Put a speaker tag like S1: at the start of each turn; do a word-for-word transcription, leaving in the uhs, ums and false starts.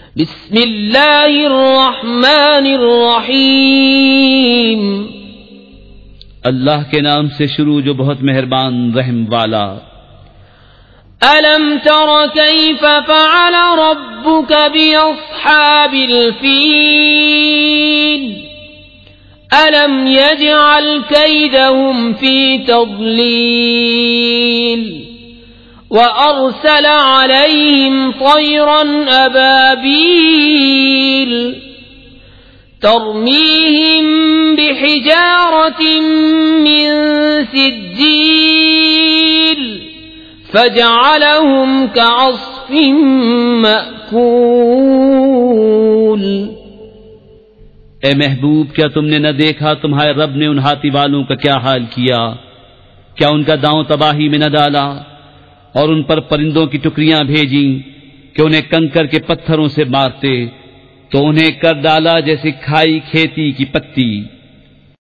S1: بسم اللہ الرحمن الرحیم،
S2: اللہ کے نام سے شروع جو بہت مہربان رحم والا۔
S1: ألم تر كيف فعل ربك بأصحاب الفيل ألم يجعل كيدهم في تضليل وأرسل عليهم طيرا أبابيل ترميهم بحجارة من سجيل فجعلهم كعصف مأكول۔
S2: اے محبوب، کیا تم نے نہ دیکھا تمہارے رب نے ان ہاتھی والوں کا کیا حال کیا؟ کیا ان کا داؤں تباہی میں نہ ڈالا اور ان پر پرندوں کی ٹکریاں بھیجیں کہ انہیں کنکر کے پتھروں سے مارتے، تو انہیں کر ڈالا جیسے کھائی کھیتی کی پتی۔